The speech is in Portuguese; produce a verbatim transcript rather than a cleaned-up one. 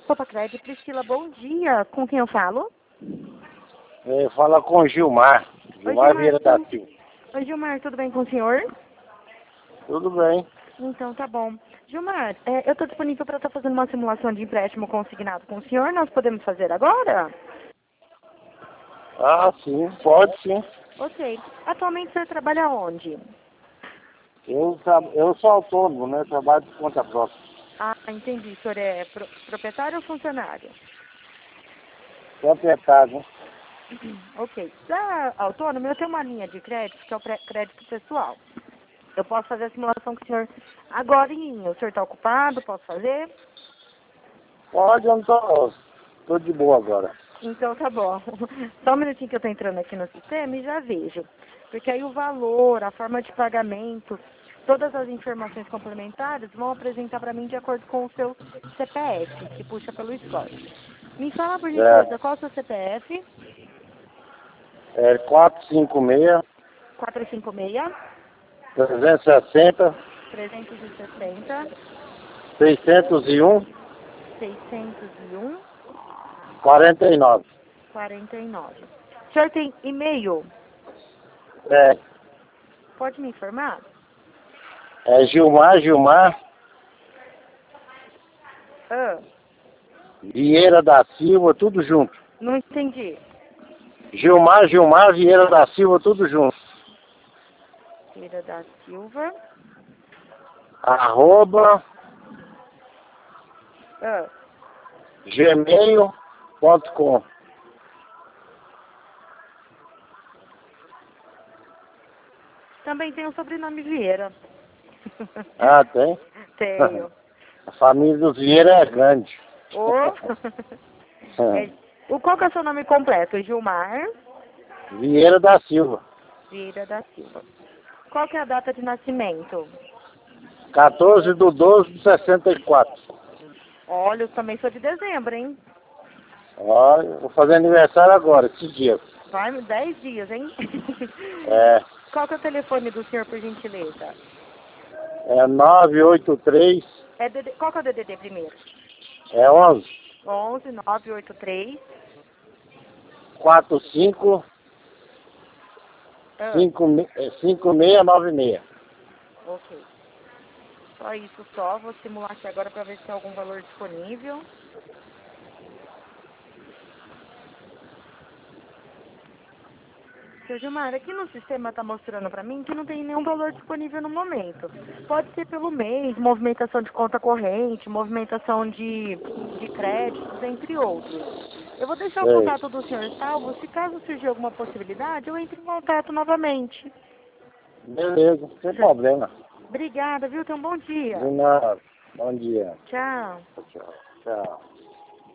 Copa Cred, Priscila, bom dia. Com quem eu falo? É, fala com o Gilmar. Gilmar Vieira da Silva. Oi, Gilmar, tudo bem com o senhor? Tudo bem. Então, tá bom. Gilmar, é, eu estou disponível para estar fazendo uma simulação de empréstimo consignado com o senhor. Nós podemos fazer agora? Ah, sim, pode sim. Ok. Atualmente o senhor trabalha onde? Eu, tra- eu sou autônomo, né? Trabalho de conta própria. Ah, entendi. O senhor é pro- proprietário ou funcionário? Proprietário, né? Ok. Para autônomo, eu tenho uma linha de crédito, que é o pré- crédito pessoal. Eu posso fazer a simulação com o senhor agora. O senhor está ocupado? Posso fazer? Pode, eu não tô, tô de boa agora. Então tá bom. Só um minutinho que eu estou entrando aqui no sistema e já vejo. Porque aí o valor, a forma de pagamento, todas as informações complementares vão apresentar para mim de acordo com o seu C P F, que puxa pelo score. Me fala, por gentileza, Certo. qual é o seu C P F? É quatro cinco seis, quatro cinco seis, trezentos e sessenta, trezentos e sessenta, seiscentos e um, seiscentos e um, quarenta e nove. quarenta e nove. O senhor tem e-mail? É, Pode me informar? é Gilmar, Gilmar Ah, Vieira da Silva, tudo junto. não entendi. Gilmar, Gilmar Vieira da Silva, tudo junto. Vieira da Silva. Arroba Ah, gmail ponto com. também tem o sobrenome Vieira. Ah, tem? Tenho. A família do Vieira é grande. O, é, o qual que é o seu nome completo? Gilmar Vieira da Silva. Vieira da Silva. Qual que é a data de nascimento? quatorze de doze de sessenta e quatro. Olha, eu também sou de dezembro, hein? Ó, eu vou fazer aniversário agora, esses dias. Vai, dez dias, hein? É, Qual que é o telefone do senhor, por gentileza? é nove oito três, É D D, qual que é o D D D primeiro? é onze, onze nove oito três. quarenta e cinco, Ah, cinquenta e seis noventa e seis. ok. Só isso só. Vou simular aqui agora para ver se tem algum valor disponível. Seu Gilmar, aqui no sistema está mostrando para mim que não tem nenhum valor disponível no momento. Pode ser pelo mês, movimentação de conta corrente, movimentação de, de créditos, entre outros. Eu vou deixar o Sei. contato do senhor salvo. Se caso surgir alguma possibilidade, eu entro em contato novamente. Beleza, sem problema. Obrigada, viu? Tenha um bom dia. De nada. Bom dia. Tchau. Tchau. Tchau.